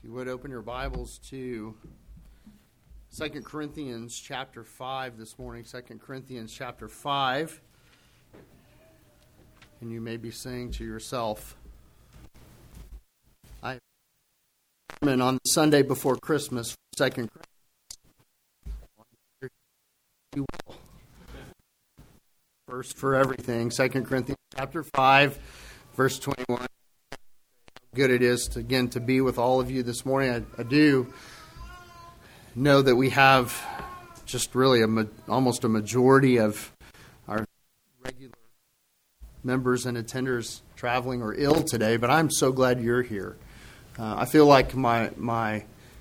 You would open your Bibles to 2 Corinthians chapter 5 this morning. 2 Corinthians chapter 5. And you may be saying to yourself, I am on the Sunday before Christmas, 2 Corinthians. You will. First for everything, 2 Corinthians chapter 5, verse 21. Good it is to be with all of you this morning. I do know that we have just really almost a majority of our regular members and attenders traveling or ill today, but I'm so glad you're here. I feel like my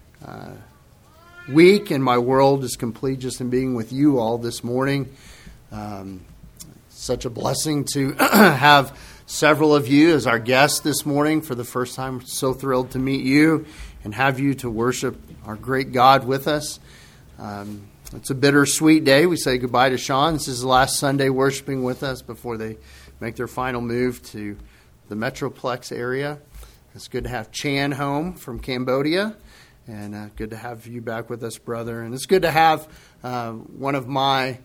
week and my world is complete just in being with you all this morning. Such a blessing to have several of you as our guests this morning for the first time. So thrilled to meet you and have you to worship our great God with us. It's a bittersweet day. We say goodbye to Sean. This is the last Sunday worshiping with us before they make their final move to the Metroplex area. It's good to have Chan home from Cambodia, and good to have you back with us, brother. And it's good to have one of my,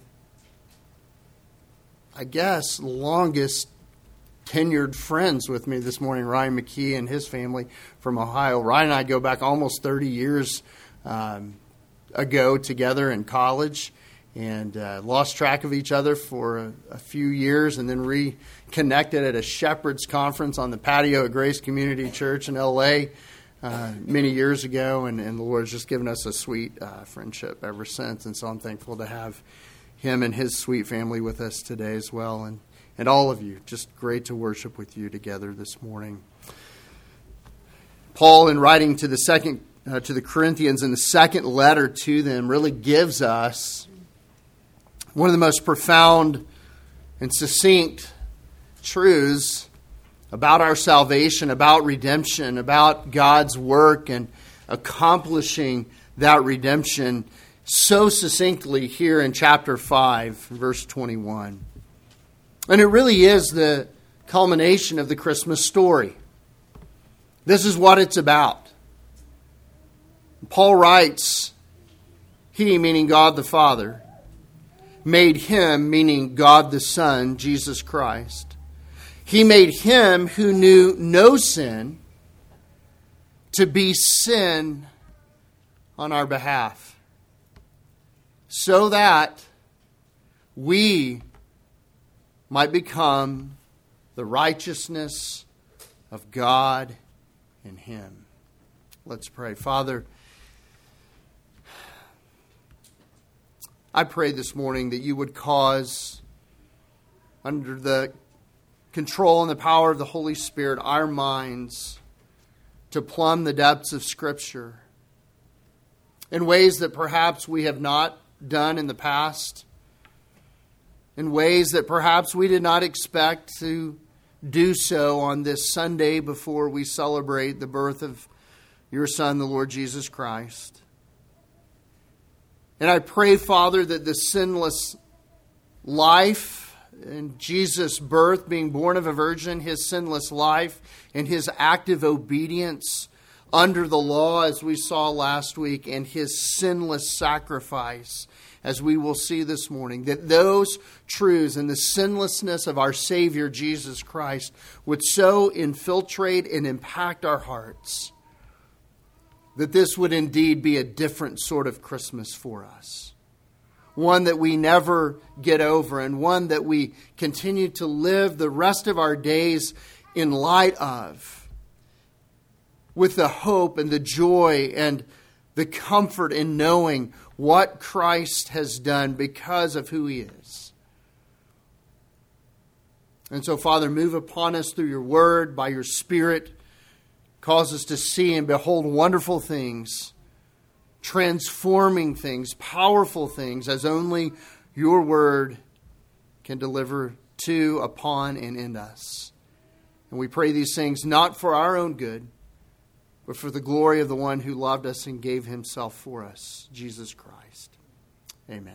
I guess, longest tenured friends with me this morning, Ryan McKee and his family from Ohio. Ryan and I go back almost 30 years ago together in college, and lost track of each other for a few years, and then reconnected at a Shepherd's Conference on the patio at Grace Community Church in L.A. Many years ago, and the Lord's just given us a sweet friendship ever since, and so I'm thankful to have him and his sweet family with us today as well, and all of you. Just great to worship with you together this morning. Paul, in writing to the Corinthians in the second letter to them, really gives us one of the most profound and succinct truths about our salvation, about redemption, about God's work and accomplishing that redemption so succinctly here in chapter 5, verse 21. And it really is the culmination of the Christmas story. This is what it's about. Paul writes, He, meaning God the Father, made Him, meaning God the Son, Jesus Christ. He made Him who knew no sin to be sin on our behalf, so that we might become the righteousness of God in Him. Let's pray. Father, I pray this morning that you would cause, under the control and the power of the Holy Spirit, our minds to plumb the depths of Scripture in ways that perhaps we have not done in the past, in ways that perhaps we did not expect to do so on this Sunday before we celebrate the birth of your Son, the Lord Jesus Christ. And I pray, Father, that the sinless life and Jesus' birth, being born of a virgin, His sinless life and His active obedience under the law, as we saw last week, and His sinless sacrifice, as we will see this morning, that those truths and the sinlessness of our Savior, Jesus Christ, would so infiltrate and impact our hearts that this would indeed be a different sort of Christmas for us. One that we never get over, and one that we continue to live the rest of our days in light of, with the hope and the joy and the comfort in knowing what Christ has done because of who He is. And so, Father, move upon us through your word, by your Spirit. Cause us to see and behold wonderful things, transforming things, powerful things, as only your word can deliver to, upon, and in us. And we pray these things not for our own good, but for the glory of the one who loved us and gave Himself for us, Jesus Christ. Amen.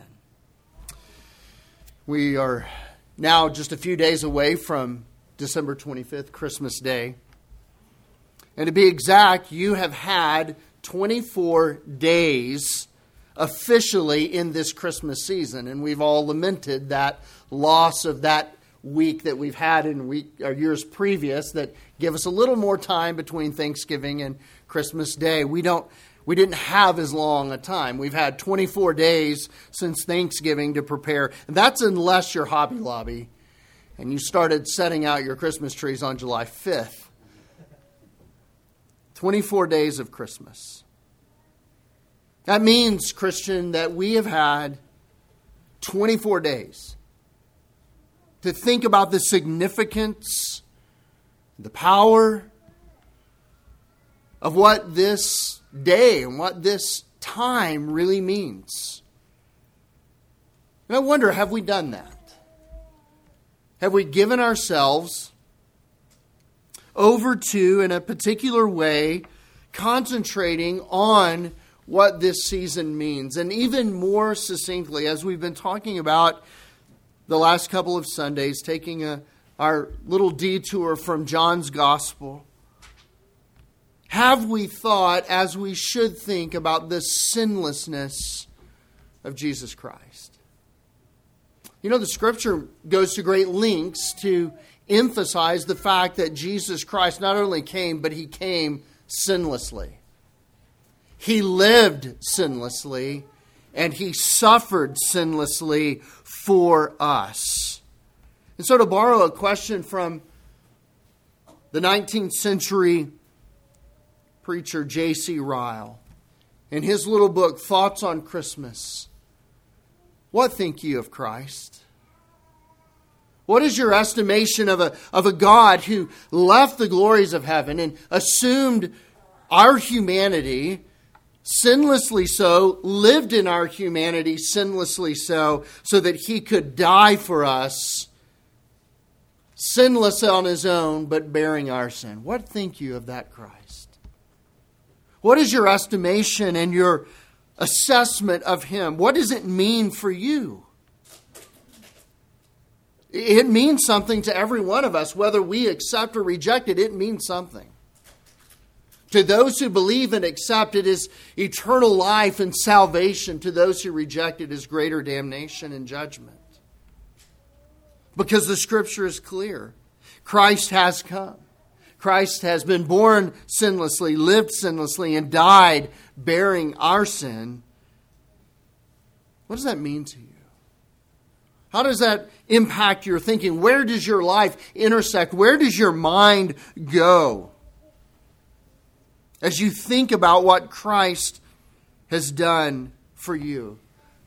We are now just a few days away from December 25th, Christmas Day. And to be exact, you have had 24 days officially in this Christmas season. And we've all lamented that loss of that week that we've had in years previous that give us a little more time between Thanksgiving and Christmas Day. We didn't have as long a time. We've had 24 days since Thanksgiving to prepare. And that's unless you're Hobby Lobby and you started setting out your Christmas trees on July 5th. 24 days of Christmas. That means, Christian, that we have had 24 days to think about the significance, the power of what this day and what this time really means. And I wonder, have we done that? Have we given ourselves over to, in a particular way, concentrating on what this season means? And even more succinctly, as we've been talking about the last couple of Sundays, taking our little detour from John's Gospel, have we thought, as we should think, about the sinlessness of Jesus Christ? You know, the Scripture goes to great lengths to emphasize the fact that Jesus Christ not only came, but He came sinlessly. He lived sinlessly, and He suffered sinlessly for us. And so, to borrow a question from the 19th century preacher J.C. Ryle, in his little book, Thoughts on Christmas, what think you of Christ? What is your estimation of a God who left the glories of heaven and assumed our humanity, sinlessly so, lived in our humanity sinlessly so that He could die for us, sinless on His own, but bearing our sin? What think you of that Christ? What is your estimation and your assessment of Him? What does it mean for you? It means something to every one of us, whether we accept or reject it. It means something. To those who believe and accept, it is eternal life and salvation. To those who reject it, is greater damnation and judgment. Because the Scripture is clear. Christ has come. Christ has been born sinlessly, lived sinlessly, and died bearing our sin. What does that mean to you? How does that impact your thinking? Where does your life intersect? Where does your mind go as you think about what Christ has done for you?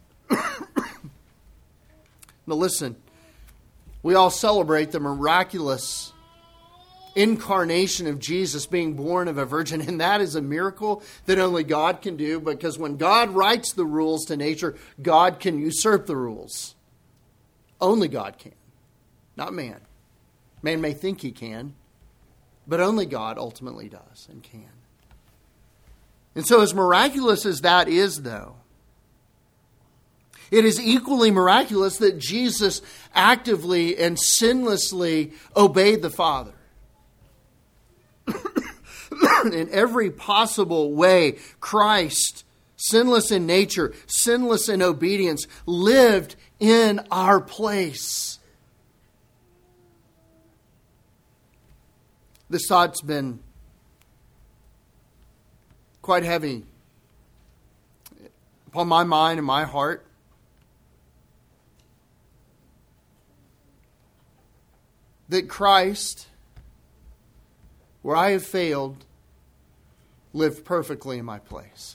Now listen, we all celebrate the miraculous incarnation of Jesus being born of a virgin, and that is a miracle that only God can do, because when God writes the rules to nature, God can usurp the rules. Only God can, not man. Man may think he can, but only God ultimately does and can. And so as miraculous as that is, though, it is equally miraculous that Jesus actively and sinlessly obeyed the Father. In every possible way, Christ, sinless in nature, sinless in obedience, lived in our place. This thought's been quite heavy upon my mind and my heart. That Christ, where I have failed, lived perfectly in my place.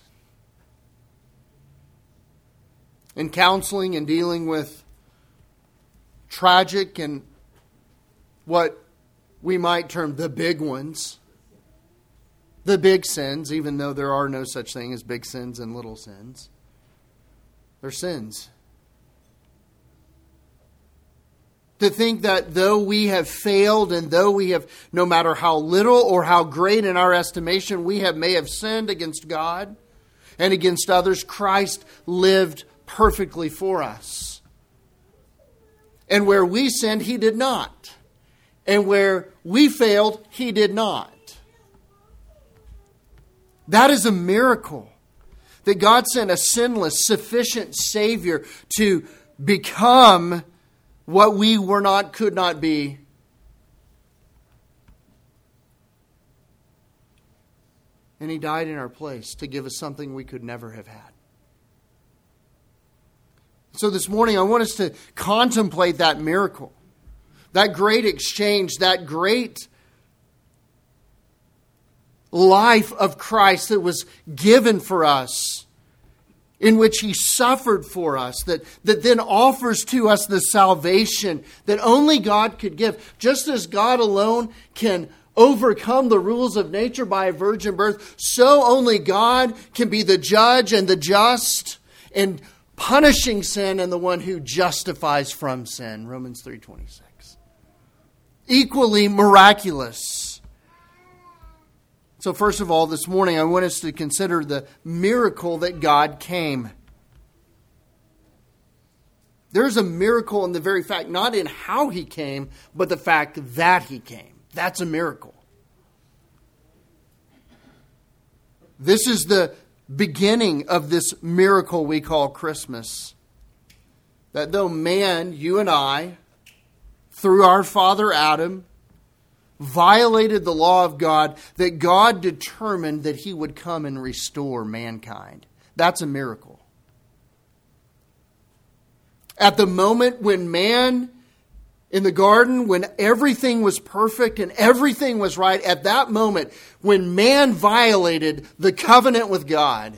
In counseling and dealing with tragic and what we might term the big ones, the big sins, even though there are no such thing as big sins and little sins. They're sins. To think that though we have failed and though we have, no matter how little or how great in our estimation may have sinned against God and against others, Christ lived perfectly for us. And where we sinned, He did not. And where we failed, He did not. That is a miracle. That God sent a sinless, sufficient Savior to become what we were not, could not be. And He died in our place to give us something we could never have had. So this morning I want us to contemplate that miracle. That great exchange, that great life of Christ that was given for us, in which He suffered for us, that then offers to us the salvation that only God could give. Just as God alone can overcome the rules of nature by a virgin birth, so only God can be the judge and the just and punishing sin and the one who justifies from sin. Romans 3:26. Equally miraculous. So first of all, this morning I want us to consider the miracle that God came. There's a miracle in the very fact, not in how He came, but the fact that He came. That's a miracle. This is the beginning of this miracle we call Christmas. That though man, you and I, through our father Adam, violated the law of God, that God determined that He would come and restore mankind. That's a miracle. At the moment when man, in the garden, when everything was perfect and everything was right, at that moment when man violated the covenant with God,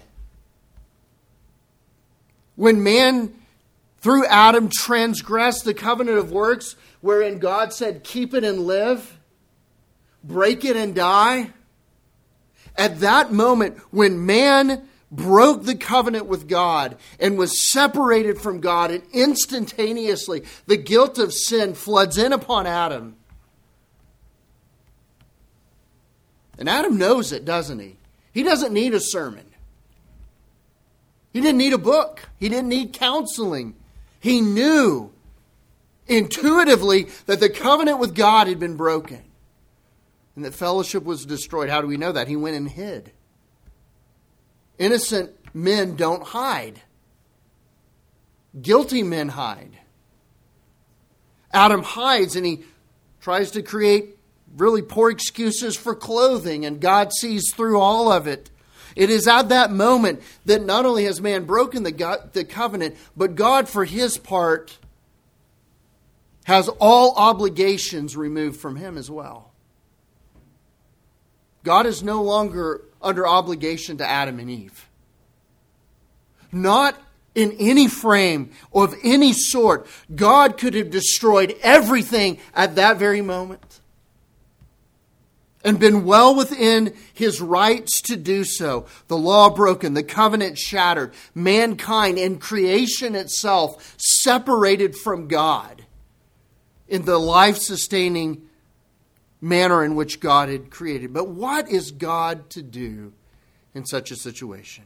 when man, through Adam, transgressed the covenant of works, wherein God said, keep it and live, break it and die. At that moment, when man broke the covenant with God and was separated from God, and instantaneously the guilt of sin floods in upon Adam. And Adam knows it, doesn't he? He doesn't need a sermon. He didn't need a book. He didn't need counseling. He knew intuitively that the covenant with God had been broken and that fellowship was destroyed. How do we know that? He went and hid. Innocent men don't hide. Guilty men hide. Adam hides and he tries to create really poor excuses for clothing, and God sees through all of it. It is at that moment that not only has man broken the covenant, but God, for His part, has all obligations removed from him as well. God is no longer under obligation to Adam and Eve. Not in any frame of any sort. God could have destroyed everything at that very moment and been well within His rights to do so. The law broken, the covenant shattered, mankind and creation itself separated from God in the life-sustaining manner in which God had created. But what is God to do in such a situation?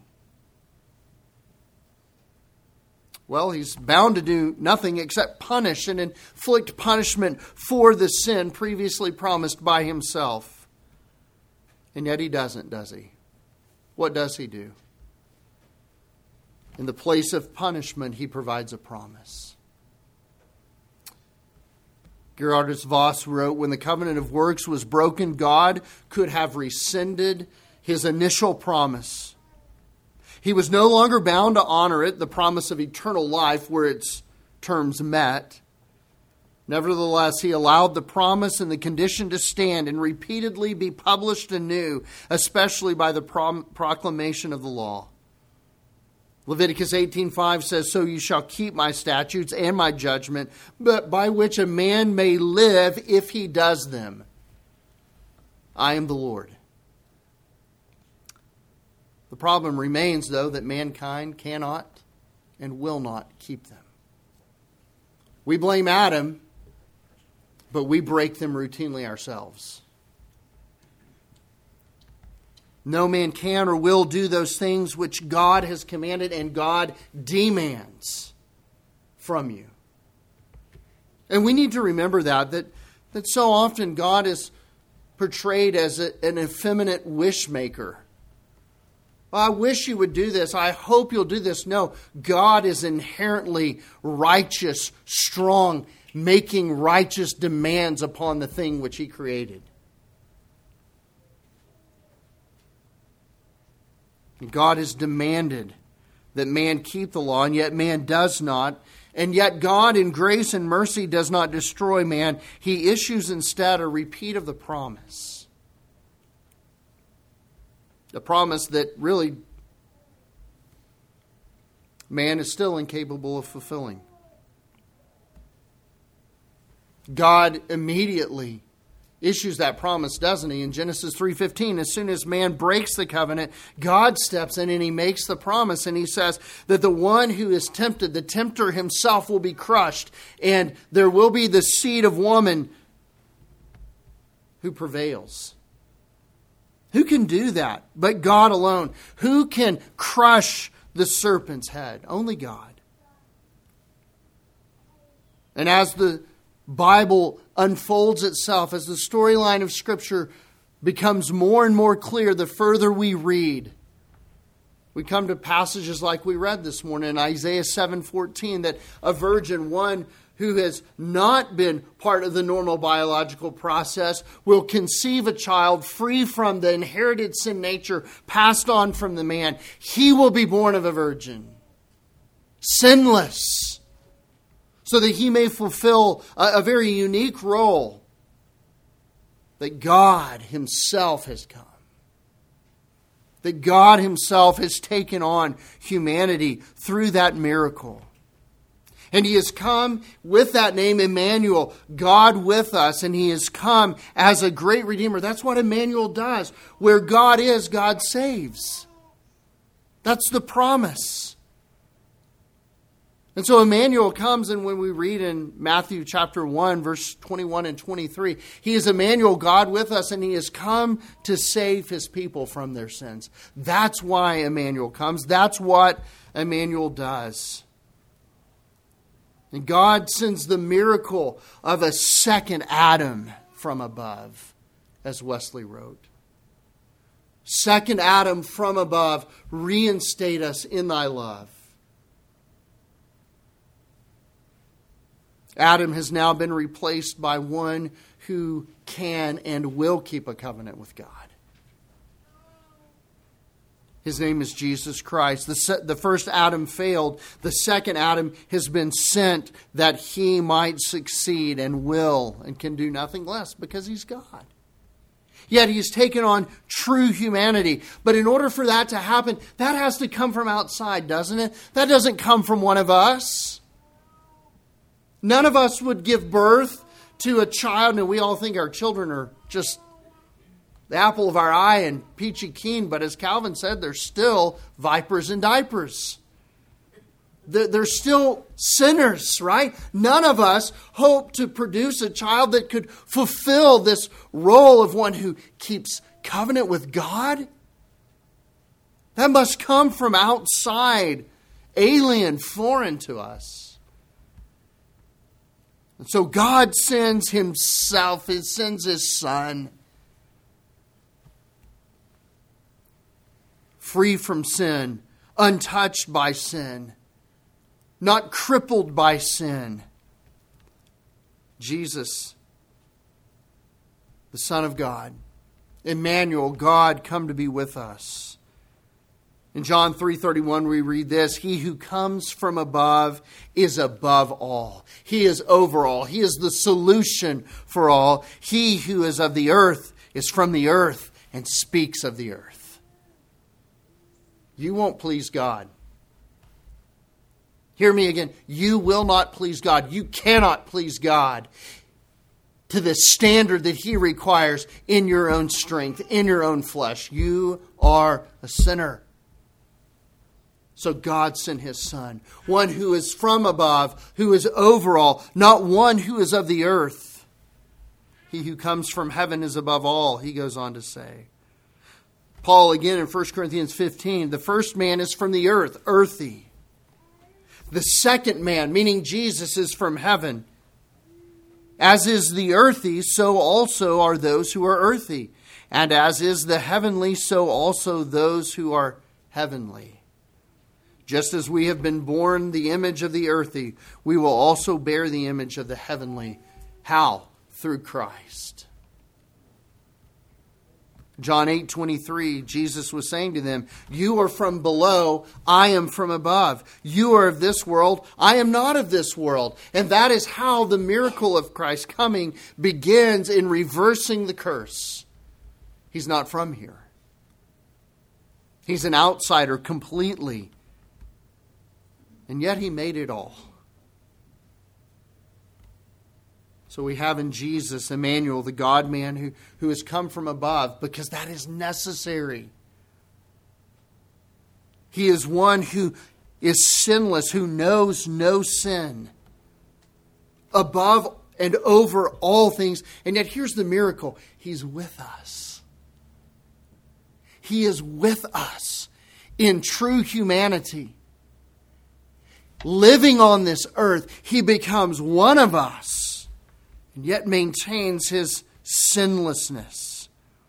Well, He's bound to do nothing except punish and inflict punishment for the sin previously promised by Himself. And yet He doesn't, does He? What does He do? In the place of punishment, He provides a promise. Gerardus Voss wrote, when the covenant of works was broken, God could have rescinded His initial promise. He was no longer bound to honor it, the promise of eternal life, were its terms met. Nevertheless, He allowed the promise and the condition to stand and repeatedly be published anew, especially by the proclamation of the law. Leviticus 18:5 says, so you shall keep my statutes and my judgment, but by which a man may live if he does them. I am the Lord. The problem remains, though, that mankind cannot and will not keep them. We blame Adam, but we break them routinely ourselves. No man can or will do those things which God has commanded and God demands from you. And we need to remember that so often God is portrayed as an effeminate wish maker I wish you would do this. I hope you'll do this. No, God is inherently righteous, strong, making righteous demands upon the thing which He created. God has demanded that man keep the law, and yet man does not. And yet God, in grace and mercy, does not destroy man. He issues instead a repeat of the promise. The promise that really man is still incapable of fulfilling. God immediately issues that promise, doesn't He? In Genesis 3:15, as soon as man breaks the covenant, God steps in and He makes the promise. And He says that the one who is tempted, the tempter himself, will be crushed. And there will be the seed of woman who prevails. Who can do that but God alone? Who can crush the serpent's head? Only God. And as the Bible unfolds itself, as the storyline of Scripture becomes more and more clear the further we read, we come to passages like we read this morning in Isaiah 7:14, that a virgin, one who has not been part of the normal biological process, will conceive a child free from the inherited sin nature passed on from the man. He will be born of a virgin, sinless, so that he may fulfill a very unique role that God Himself has come. That God Himself has taken on humanity through that miracle. And He has come with that name, Emmanuel, God with us. And He has come as a great Redeemer. That's what Emmanuel does. Where God is, God saves. That's the promise. And so Emmanuel comes, and when we read in Matthew chapter 1, verse 21 and 23, He is Emmanuel, God with us, and He has come to save His people from their sins. That's why Emmanuel comes. That's what Emmanuel does. And God sends the miracle of a second Adam from above, as Wesley wrote. Second Adam from above, reinstate us in Thy love. Adam has now been replaced by one who can and will keep a covenant with God. His name is Jesus Christ. The first Adam failed. The second Adam has been sent that he might succeed and will and can do nothing less because He's God. Yet He's taken on true humanity. But in order for that to happen, that has to come from outside, doesn't it? That doesn't come from one of us. None of us would give birth to a child, and we all think our children are just the apple of our eye and peachy keen. But as Calvin said, they're still vipers in diapers. They're still sinners, right? None of us hope to produce a child that could fulfill this role of one who keeps covenant with God. That must come from outside, alien, foreign to us. And so God sends Himself, He sends His Son, free from sin, untouched by sin, not crippled by sin. Jesus, the Son of God, Emmanuel, God come to be with us. In John 3:31 we read this: He who comes from above is above all. He is over all. He is the solution for all. He who is of the earth is from the earth and speaks of the earth. You won't please God. Hear me again. You will not please God. You cannot please God to the standard that He requires in your own strength, in your own flesh. You are a sinner. So God sent His Son, one who is from above, who is over all, not one who is of the earth. He who comes from heaven is above all, he goes on to say. Paul again in 1 Corinthians 15, the first man is from the earth, earthy. The second man, meaning Jesus, is from heaven. As is the earthy, so also are those who are earthy. And as is the heavenly, so also those who are heavenly. Just as we have been born the image of the earthy, we will also bear the image of the heavenly. How? Through Christ. John 8:23, Jesus was saying to them, you are from below, I am from above. You are of this world, I am not of this world. And that is how the miracle of Christ coming begins, in reversing the curse. He's not from here. He's an outsider completely. And yet he made it all. So we have in Jesus, Emmanuel, the God-man who has come from above, because that is necessary. He is one who is sinless, who knows no sin, above and over all things. And yet here's the miracle. He's with us. He is with us in true humanity. Living on this earth, he becomes one of us, and yet maintains his sinlessness.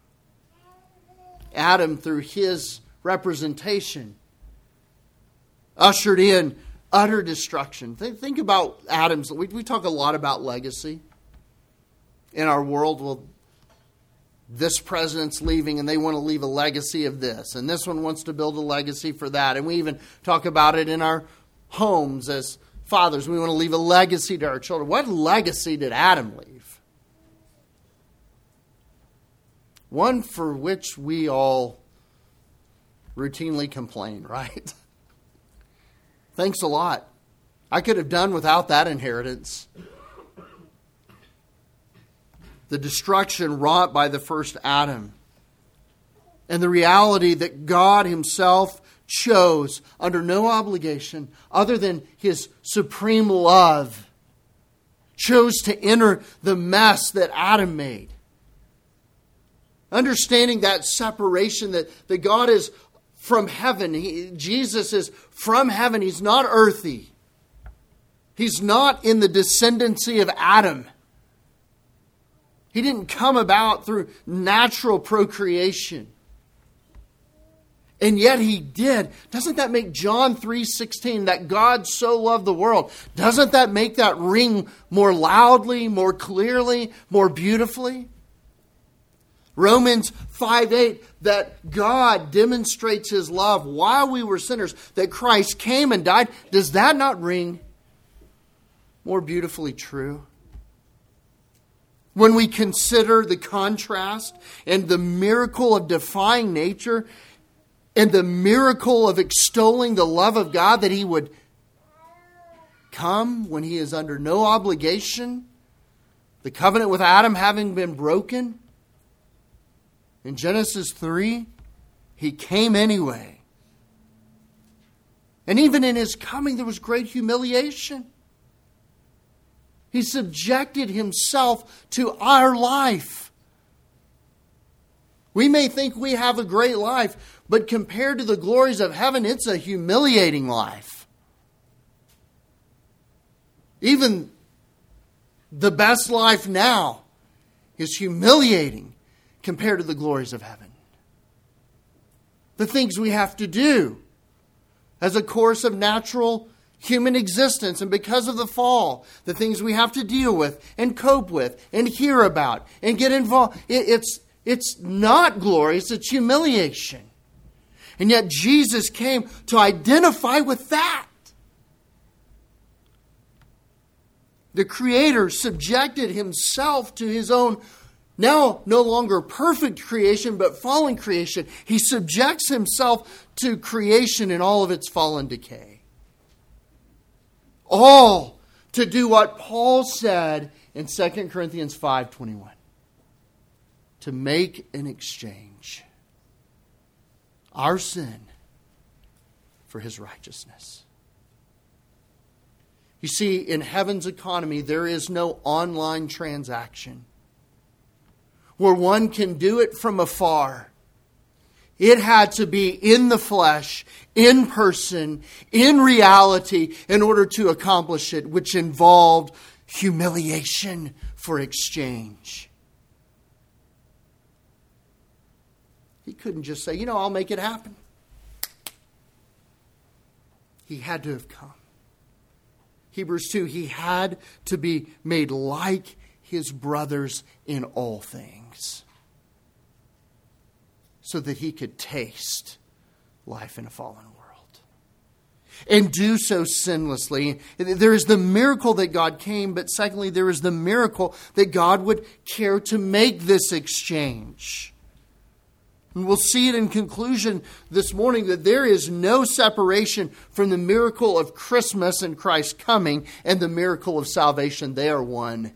Adam, through his representation, ushered in utter destruction. Think about Adam's. We talk a lot about legacy in our world. Well, this president's leaving and they want to leave a legacy of this, and this one wants to build a legacy for that. And we even talk about it in our homes as fathers. We want to leave a legacy to our children. What legacy did Adam leave? One for which we all routinely complain, right? Thanks a lot. I could have done without that inheritance. The destruction wrought by the first Adam. And the reality that God himself chose, under no obligation other than his supreme love, chose to enter the mess that Adam made. Understanding that separation, that God is from heaven. Jesus is from heaven. He's not earthy. He's not in the descendancy of Adam. He didn't come about through natural procreation. And yet he did. Doesn't that make John 3:16, that God so loved the world, doesn't that make that ring more loudly, more clearly, more beautifully? Romans 5:8, that God demonstrates his love while we were sinners, that Christ came and died. Does that not ring more beautifully true? When we consider the contrast and the miracle of defying nature, and the miracle of extolling the love of God, that he would come when he is under no obligation, the covenant with Adam having been broken. In Genesis 3, he came anyway. And even in his coming, there was great humiliation. He subjected himself to our life. We may think we have a great life, but compared to the glories of heaven, it's a humiliating life. Even the best life now is humiliating compared to the glories of heaven. The things we have to do as a course of natural human existence, and because of the fall, the things we have to deal with and cope with and hear about and get involved. It's not glorious, it's humiliation. And yet Jesus came to identify with that. The Creator subjected himself to his own, now no longer perfect creation, but fallen creation. He subjects himself to creation in all of its fallen decay. All to do what Paul said in 2 Corinthians 5:21. To make an exchange. Our sin for his righteousness. You see, in heaven's economy, there is no online transaction where one can do it from afar. It had to be in the flesh, in person, in reality, in order to accomplish it, which involved humiliation for exchange. He couldn't just say, I'll make it happen. He had to have come. Hebrews 2, he had to be made like his brothers in all things so that he could taste life in a fallen world. And do so sinlessly. There is the miracle that God came, but secondly, there is the miracle that God would care to make this exchange. And we'll see it in conclusion this morning that there is no separation from the miracle of Christmas and Christ coming and the miracle of salvation. They are one.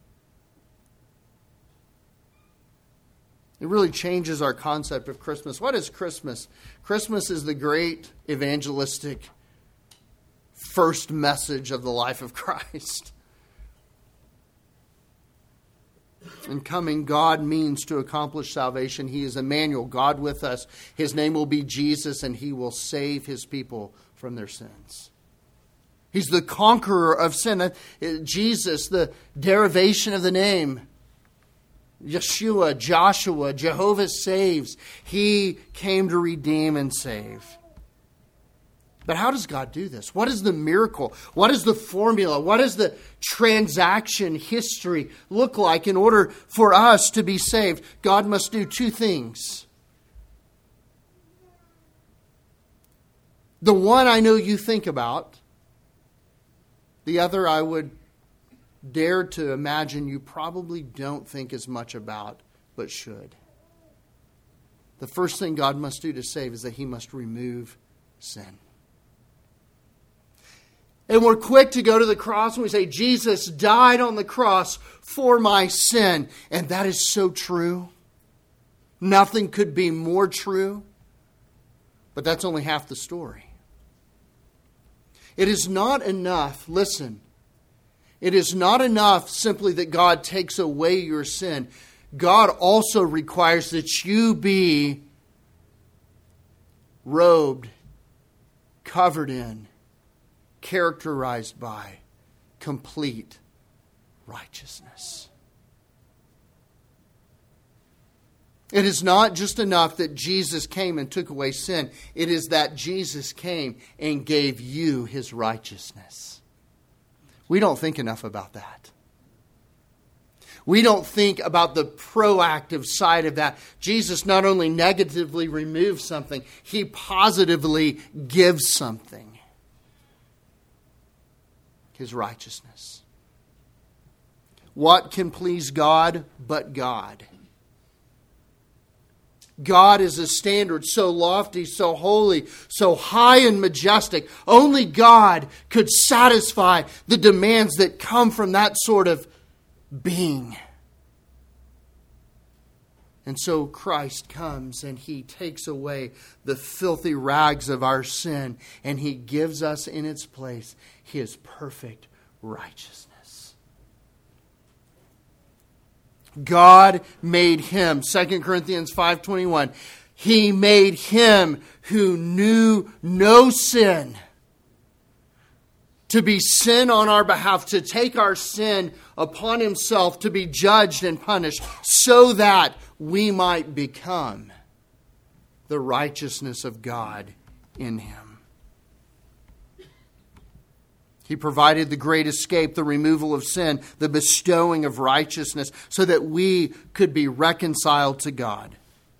It really changes our concept of Christmas. What is Christmas? Christmas is the great evangelistic first message of the life of Christ. In coming, God means to accomplish salvation. He is Emmanuel, God with us. His name will be Jesus, and he will save his people from their sins. He's the conqueror of sin. Jesus, the derivation of the name, Yeshua, Joshua, Jehovah saves. He came to redeem and save. But how does God do this? What is the miracle? What is the formula? What does the transaction history look like in order for us to be saved? God must do two things. The one I know you think about. The other I would dare to imagine you probably don't think as much about, but should. The first thing God must do to save is that he must remove sin. And we're quick to go to the cross and we say, Jesus died on the cross for my sin. And that is so true. Nothing could be more true. But that's only half the story. It is not enough, listen, it is not enough simply that God takes away your sin. God also requires that you be robed, covered in, characterized by complete righteousness. It is not just enough that Jesus came and took away sin. It is that Jesus came and gave you his righteousness. We don't think enough about that. We don't think about the proactive side of that. Jesus not only negatively removes something, he positively gives something. His righteousness. What can please God but God? God is a standard so lofty, so holy, so high and majestic. Only God could satisfy the demands that come from that sort of being. And so Christ comes and he takes away the filthy rags of our sin and he gives us in its place his perfect righteousness. God made him, 2 Corinthians 5:21, he made him who knew no sin to be sin on our behalf, to take our sin upon himself, to be judged and punished, so that we might become the righteousness of God in him. He provided the great escape, the removal of sin, the bestowing of righteousness, so that we could be reconciled to God.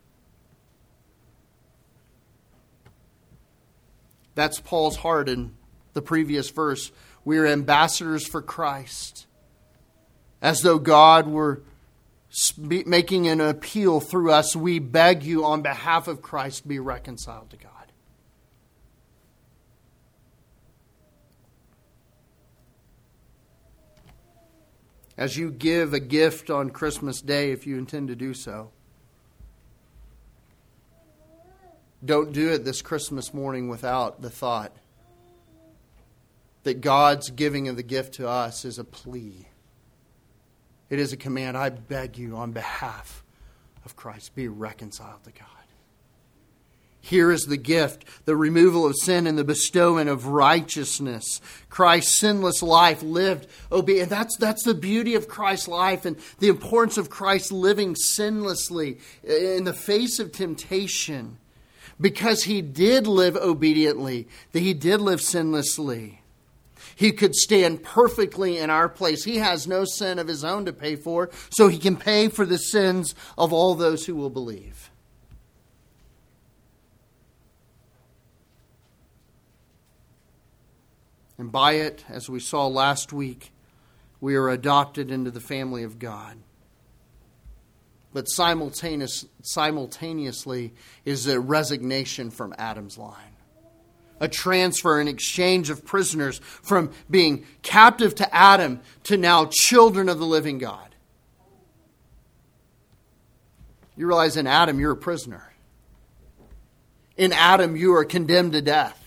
That's Paul's heart in the previous verse. We are ambassadors for Christ, as though God were making an appeal through us. We beg you on behalf of Christ, be reconciled to God. As you give a gift on Christmas Day, if you intend to do so, don't do it this Christmas morning without the thought that God's giving of the gift to us is a plea. It is a command. I beg you on behalf of Christ, be reconciled to God. Here is the gift, the removal of sin and the bestowing of righteousness. Christ's sinless life lived obedient. That's the beauty of Christ's life and the importance of Christ living sinlessly in the face of temptation. because he did live obediently, that he did live sinlessly, he could stand perfectly in our place. He has no sin of his own to pay for, so he can pay for the sins of all those who will believe. And by it, as we saw last week, we are adopted into the family of God. But simultaneously is a resignation from Adam's line. A transfer, an exchange of prisoners from being captive to Adam to now children of the living God. You realize in Adam you're a prisoner. In Adam you are condemned to death.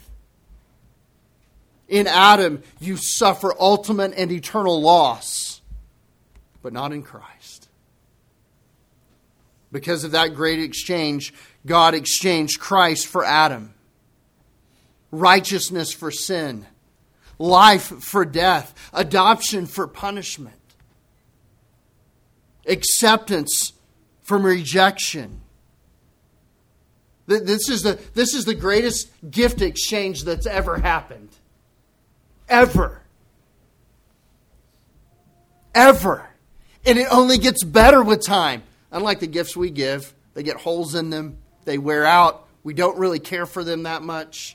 In Adam, you suffer ultimate and eternal loss, but not in Christ. Because of that great exchange, God exchanged Christ for Adam, righteousness for sin, life for death, adoption for punishment, acceptance from rejection. This is the greatest gift exchange that's ever happened. Ever. And it only gets better with time. Unlike the gifts we give, they get holes in them. They wear out. We don't really care for them that much.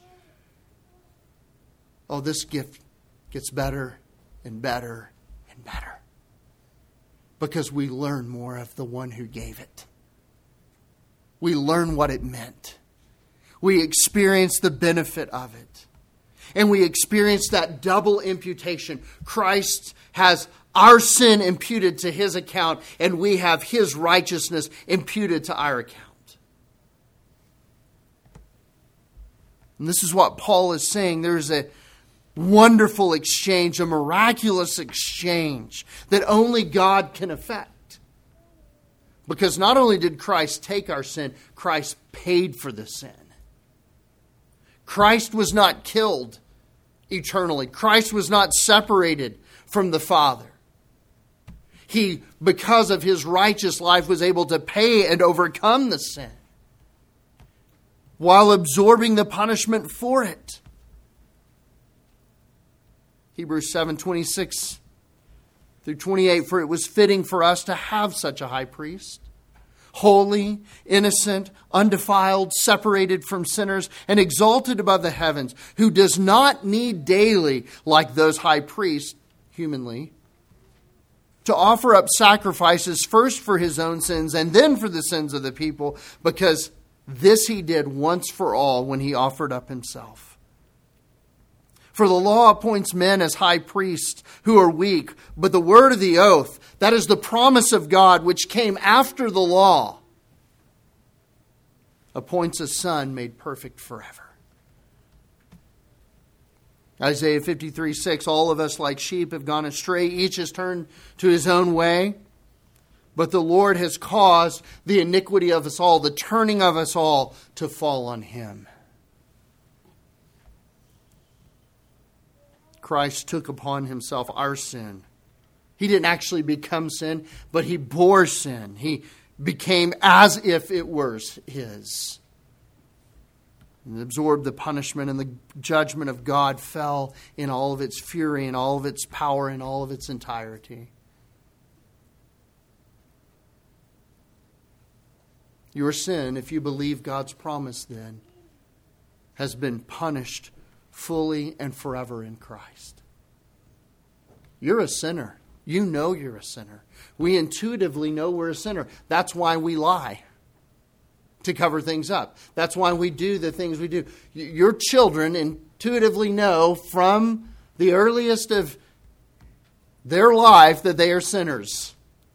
Oh, this gift gets better and better and better. Because we learn more of the one who gave it. We learn what it meant. We experience the benefit of it. And we experience that double imputation. Christ has our sin imputed to his account, and we have his righteousness imputed to our account. And this is what Paul is saying. There's a wonderful exchange, a miraculous exchange that only God can effect. Because not only did Christ take our sin, Christ paid for the sin. Christ was not killed eternally. Christ was not separated from the Father. He, because of his righteous life, was able to pay and overcome the sin while absorbing the punishment for it. Hebrews 7:26 through 28, for it was fitting for us to have such a high priest, holy, innocent, undefiled, separated from sinners, and exalted above the heavens, who does not need daily, like those high priests, humanly, to offer up sacrifices first for his own sins and then for the sins of the people, because this he did once for all when he offered up himself. For the law appoints men as high priests who are weak, but the word of the oath, that is the promise of God which came after the law, appoints a son made perfect forever. Isaiah 53:6, all of us like sheep have gone astray, each has turned to his own way. But the Lord has caused the iniquity of us all, the turning of us all, to fall on him. Christ took upon himself our sin. He didn't actually become sin, but he bore sin. He became as if it were his. And absorbed the punishment, and the judgment of God fell in all of its fury, in all of its power, in all of its entirety. Your sin, if you believe God's promise then, has been punished fully and forever in Christ. You're a sinner. You know you're a sinner. We intuitively know we're a sinner. That's why we lie, to cover things up. That's why we do the things we do. Your children intuitively know from the earliest of their life that they are sinners.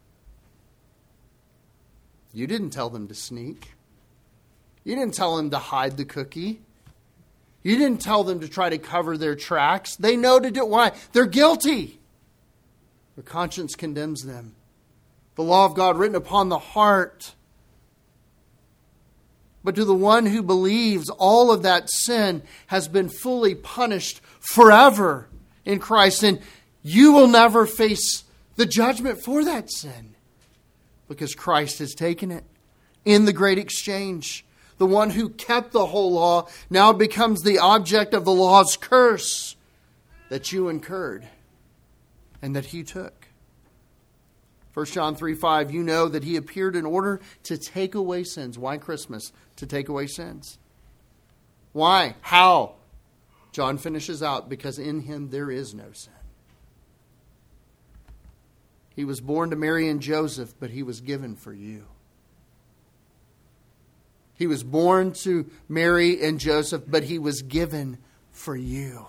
You didn't tell them to sneak. You didn't tell them to hide the cookie. You didn't tell them to try to cover their tracks. They know to do it. Why? They're guilty. Their conscience condemns them. The law of God written upon the heart. But to the one who believes, all of that sin has been fully punished forever in Christ. And you will never face the judgment for that sin, because Christ has taken it in the great exchange. the one who kept the whole law, now becomes the object of the law's curse that you incurred and that he took. 1 John 3:5, you know that he appeared in order to take away sins. Why Christmas? To take away sins. Why? How? John finishes out, because in him there is no sin. He was born to Mary and Joseph, but he was given for you. He was born to Mary and Joseph, but he was given for you.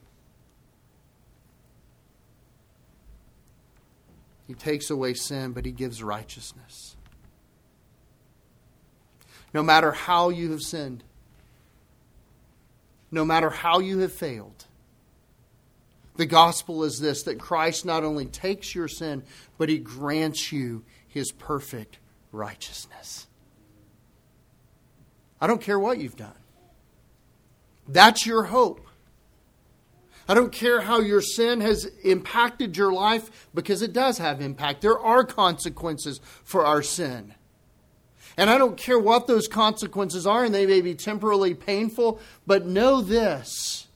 He takes away sin, but he gives righteousness. No matter how you have sinned, no matter how you have failed, the gospel is this, that Christ not only takes your sin, but he grants you his perfect righteousness. I don't care what you've done. That's your hope. I don't care how your sin has impacted your life, because it does have impact. There are consequences for our sin. And I don't care what those consequences are, and they may be temporarily painful, but know this.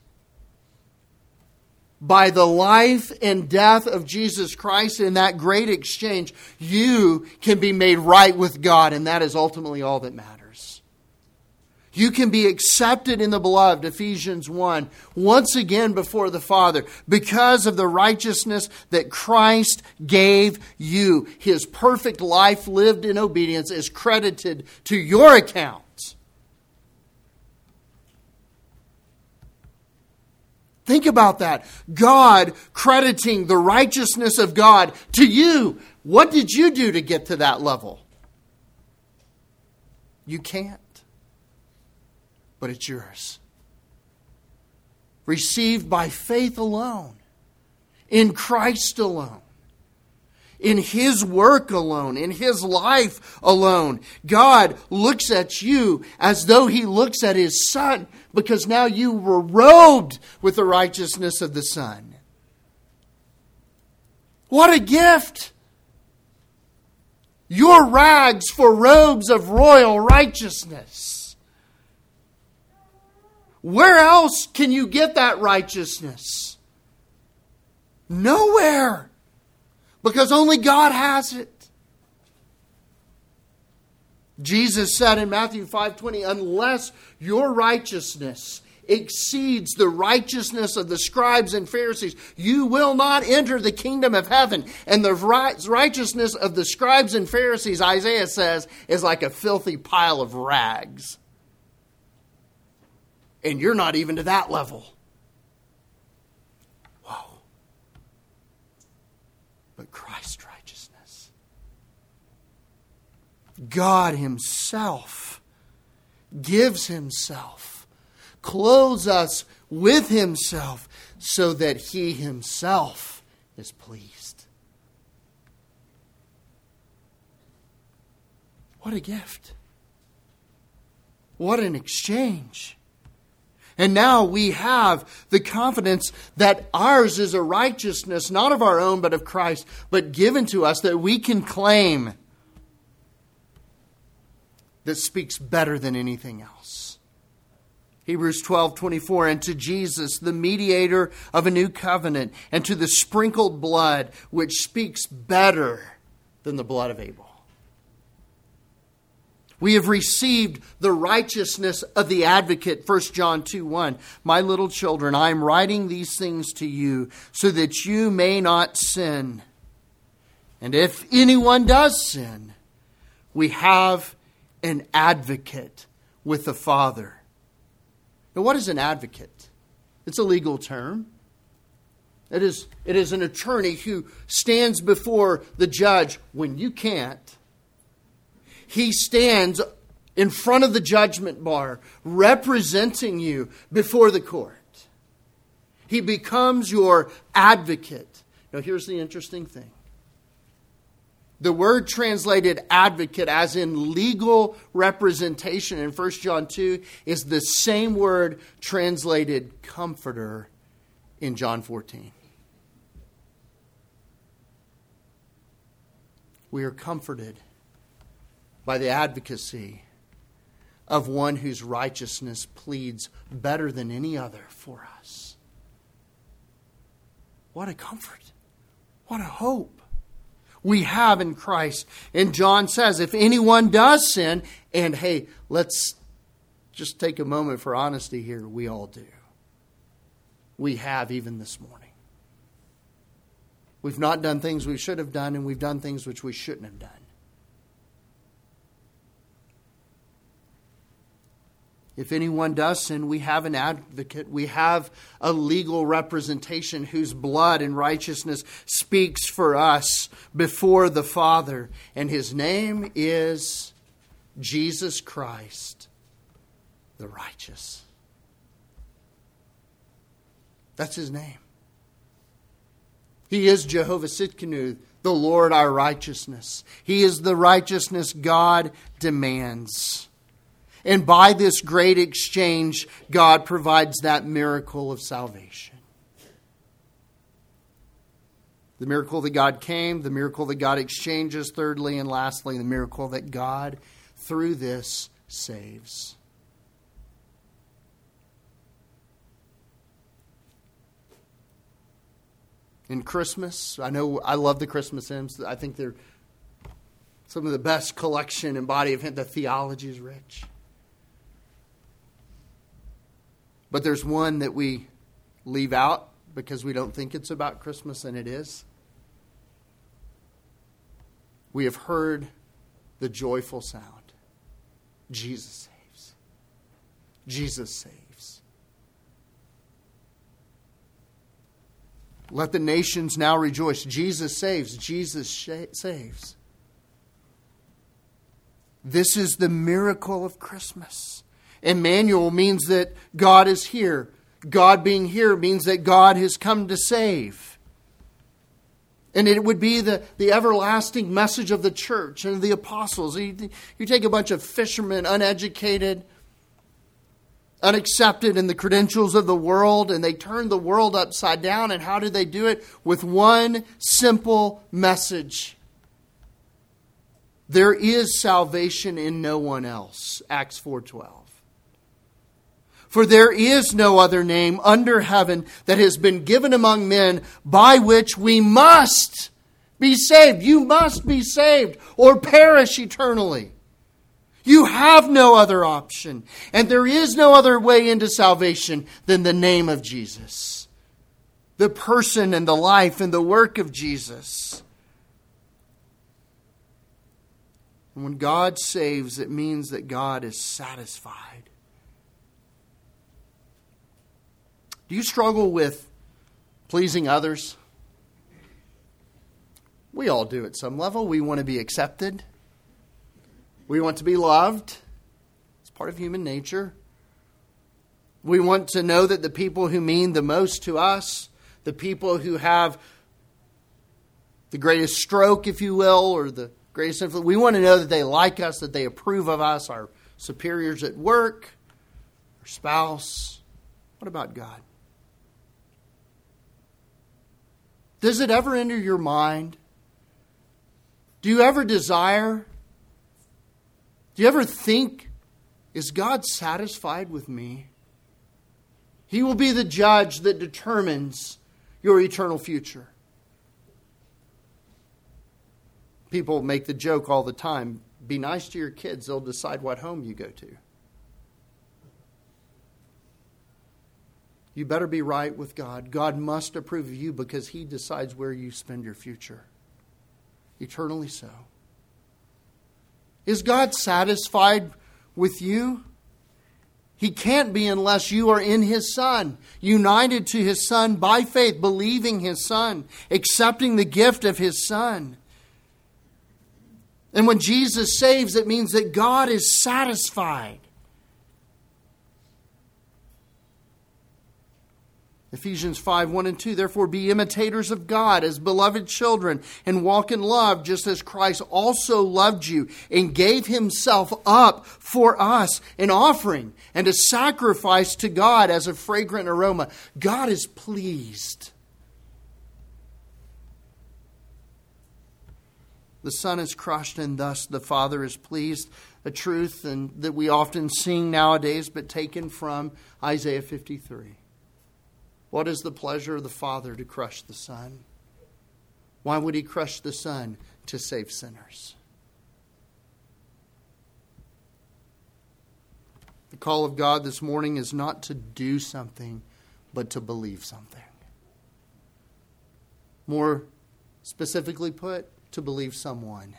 By the life and death of Jesus Christ in that great exchange, you can be made right with God, and that is ultimately all that matters. You can be accepted in the beloved, Ephesians 1, once again before the Father, because of the righteousness that Christ gave you. His perfect life lived in obedience is credited to your account. Think about that. God crediting the righteousness of God to you. What did you do to get to that level? You can't. But it's yours. Received by faith alone. In Christ alone. In his work alone. In his life alone. God looks at you as though he looks at his Son, because now you were robed with the righteousness of the Son. What a gift! Your rags for robes of royal righteousness. Where else can you get that righteousness? Nowhere. Because only God has it. Jesus said in Matthew 5:20, unless your righteousness exceeds the righteousness of the scribes and Pharisees, you will not enter the kingdom of heaven. And the righteousness of the scribes and Pharisees, Isaiah says, is like a filthy pile of rags. And you're not even to that level. Whoa. But Christ's righteousness. God himself gives himself, clothes us with himself, so that he himself is pleased. What a gift. What an exchange. And now we have the confidence that ours is a righteousness, not of our own, but of Christ, but given to us, that we can claim, that speaks better than anything else. Hebrews 12:24, and to Jesus, the mediator of a new covenant, and to the sprinkled blood, which speaks better than the blood of Abel. We have received the righteousness of the advocate, 1 John 2:1. My little children, I am writing these things to you so that you may not sin. And if anyone does sin, we have an advocate with the Father. Now, what is an advocate? It's a legal term. It is an attorney who stands before the judge when you can't. He stands in front of the judgment bar, representing you before the court. He becomes your advocate. Now, here's the interesting thing. The word translated advocate, as in legal representation in 1 John 2, is the same word translated comforter in John 14. We are comforted by the advocacy of one whose righteousness pleads better than any other for us. What a comfort. What a hope we have in Christ. And John says, if anyone does sin, and hey, let's just take a moment for honesty here. We all do. We have even this morning. We've not done things we should have done, and we've done things which we shouldn't have done. If anyone does sin, we have an advocate. We have a legal representation whose blood and righteousness speaks for us before the Father. And His name is Jesus Christ, the righteous. That's His name. He is Jehovah Tsidkenu, the Lord our righteousness. He is the righteousness God demands. And by this great exchange, God provides that miracle of salvation. The miracle that God came, the miracle that God exchanges, thirdly and lastly, the miracle that God, through this, saves. In Christmas, I love the Christmas hymns. I think they're some of the best collection and body of hymns. The theology is rich. But there's one that we leave out because we don't think it's about Christmas, and it is. We have heard the joyful sound. Jesus saves. Jesus saves. Let the nations now rejoice. Jesus saves. Jesus saves. This is the miracle of Christmas. Emmanuel means that God is here. God being here means that God has come to save. And it would be the everlasting message of the church and the apostles. You take a bunch of fishermen, uneducated, unaccepted in the credentials of the world, and they turn the world upside down. And how do they do it? With one simple message. There is salvation in no one else. Acts 4:12. For there is no other name under heaven that has been given among men by which we must be saved. You must be saved or perish eternally. You have no other option. And there is no other way into salvation than the name of Jesus. The person and the life and the work of Jesus. And when God saves, it means that God is satisfied. Do you struggle with pleasing others? We all do at some level. We want to be accepted. We want to be loved. It's part of human nature. We want to know that the people who mean the most to us, the people who have the greatest stroke, if you will, or the greatest influence, we want to know that they like us, that they approve of us, our superiors at work, our spouse. What about God? Does it ever enter your mind? Do you ever desire? Do you ever think, is God satisfied with me? He will be the judge that determines your eternal future. People make the joke all the time, be nice to your kids, they'll decide what home you go to. You better be right with God. God must approve of you because He decides where you spend your future. Eternally so. Is God satisfied with you? He can't be unless you are in His Son, united to His Son by faith, believing His Son, accepting the gift of His Son. And when Jesus saves, it means that God is satisfied. Ephesians 5:1-2, therefore be imitators of God as beloved children and walk in love just as Christ also loved you and gave Himself up for us, an offering and a sacrifice to God as a fragrant aroma. God is pleased. The Son is crushed and thus the Father is pleased. a truth that we often sing nowadays, but taken from Isaiah 53. What is the pleasure of the Father to crush the Son? Why would He crush the Son? To save sinners. The call of God this morning is not to do something, but to believe something. More specifically put, to believe someone.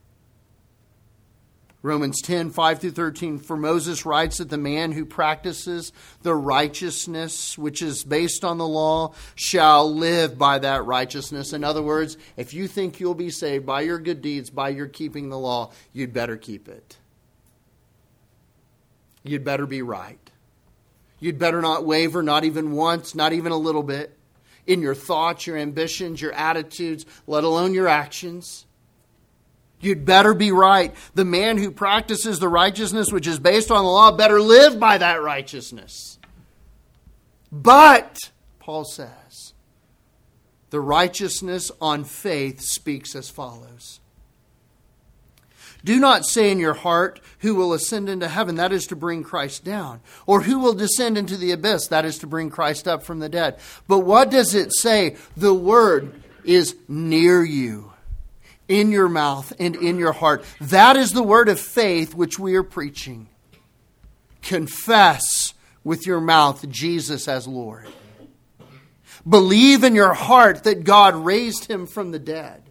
Romans 10, 5-13, for Moses writes that the man who practices the righteousness which is based on the law shall live by that righteousness. In other words, if you think you'll be saved by your good deeds, by your keeping the law, you'd better keep it. You'd better be right. You'd better not waver, not even once, not even a little bit, in your thoughts, your ambitions, your attitudes, let alone your actions. You'd better be right. The man who practices the righteousness which is based on the law better live by that righteousness. But, Paul says, the righteousness on faith speaks as follows. Do not say in your heart, who will ascend into heaven? That is to bring Christ down. Or who will descend into the abyss? That is to bring Christ up from the dead. But what does it say? The word is near you, in your mouth and in your heart. That is the word of faith which we are preaching. Confess with your mouth Jesus as Lord. Believe in your heart that God raised Him from the dead.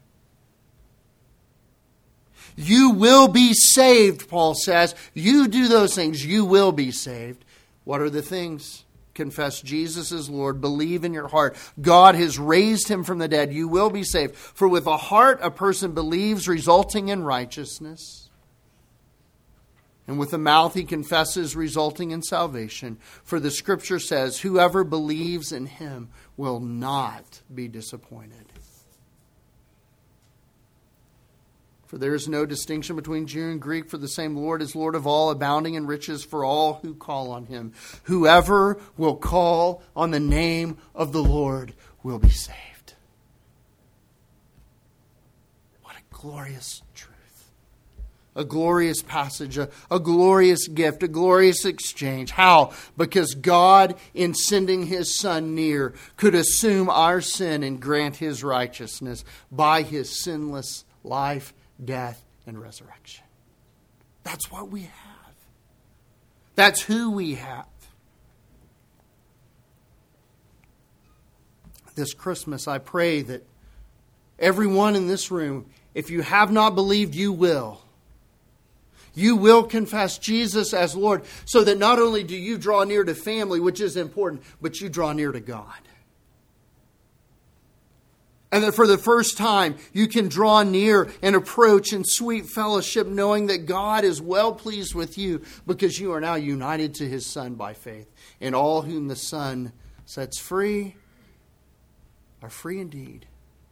You will be saved, Paul says. You do those things, you will be saved. What are the things? Confess Jesus as Lord. Believe in your heart. God has raised Him from the dead. You will be saved. For with a heart a person believes, resulting in righteousness. And with the mouth he confesses, resulting in salvation. For the Scripture says, whoever believes in Him will not be disappointed. For there is no distinction between Jew and Greek, for the same Lord is Lord of all, abounding in riches for all who call on Him. Whoever will call on the name of the Lord will be saved. What a glorious truth. A glorious passage, a glorious gift, a glorious exchange. How? Because God, in sending His Son near, could assume our sin and grant His righteousness by His sinless life, death, and resurrection. That's what we have. That's who we have. This Christmas, I pray that everyone in this room, if you have not believed, you will. You will confess Jesus as Lord, so that not only do you draw near to family, which is important, but you draw near to God. And that for the first time, you can draw near and approach in sweet fellowship, knowing that God is well pleased with you because you are now united to His Son by faith. And all whom the Son sets free are free indeed.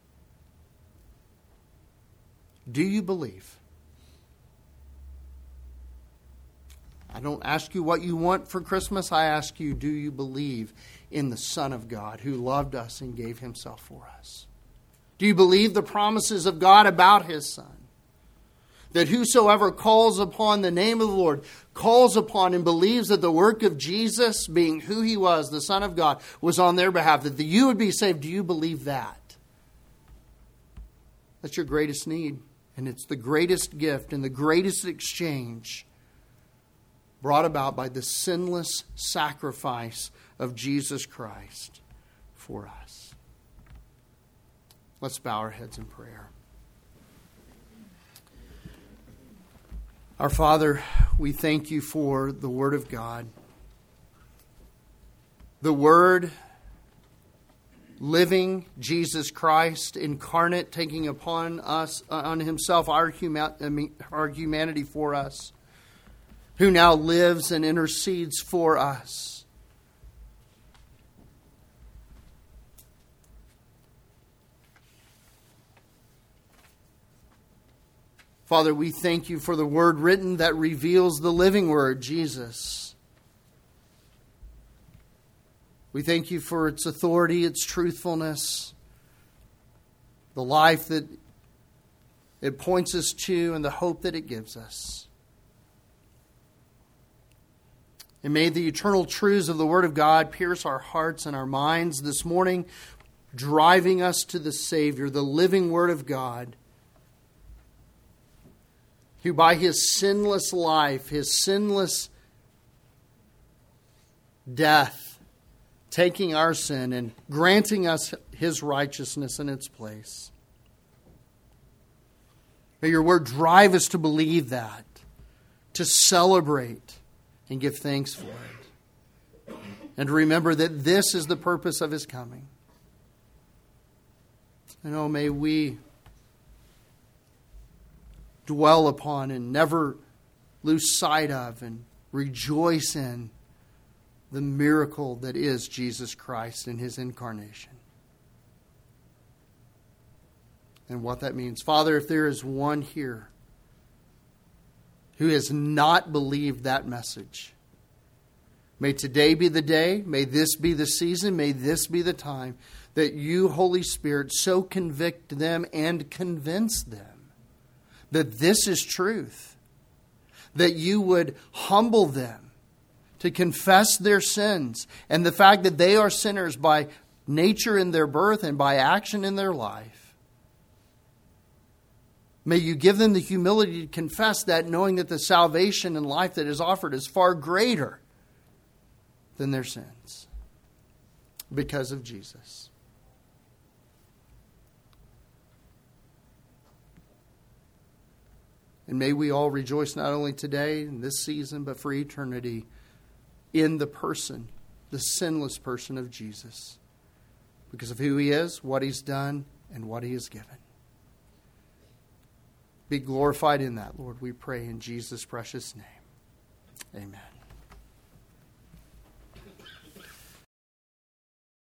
Do you believe? I don't ask you what you want for Christmas. I ask you, do you believe in the Son of God who loved us and gave Himself for us? Do you believe the promises of God about His Son? That whosoever calls upon the name of the Lord, calls upon and believes that the work of Jesus, being who He was, the Son of God, was on their behalf, that you would be saved. Do you believe that? That's your greatest need. And it's the greatest gift and the greatest exchange brought about by the sinless sacrifice of Jesus Christ for us. Let's bow our heads in prayer. Our Father, we thank You for the Word of God. The Word, living Jesus Christ, incarnate, taking upon us, on Himself, our humanity for us, who now lives and intercedes for us. Father, we thank You for the Word written that reveals the living Word, Jesus. We thank You for its authority, its truthfulness, the life that it points us to, and the hope that it gives us. And may the eternal truths of the Word of God pierce our hearts and our minds this morning, driving us to the Savior, the living Word of God, who by His sinless life, His sinless death, taking our sin and granting us His righteousness in its place. May your Word drive us to believe that, to celebrate and give thanks for it. And to remember that this is the purpose of His coming. And oh, may we dwell upon and never lose sight of and rejoice in the miracle that is Jesus Christ and His incarnation. And what that means. Father, if there is one here who has not believed that message, may today be the day, may this be the season, may this be the time that you, Holy Spirit, so convict them and convince them that this is truth, that you would humble them to confess their sins and the fact that they are sinners by nature in their birth and by action in their life. May you give them the humility to confess that, knowing that the salvation and life that is offered is far greater than their sins because of Jesus. And may we all rejoice not only today in this season, but for eternity in the person, the sinless person of Jesus, because of who He is, what He's done, and what He has given. Be glorified in that, Lord, we pray in Jesus' precious name. Amen.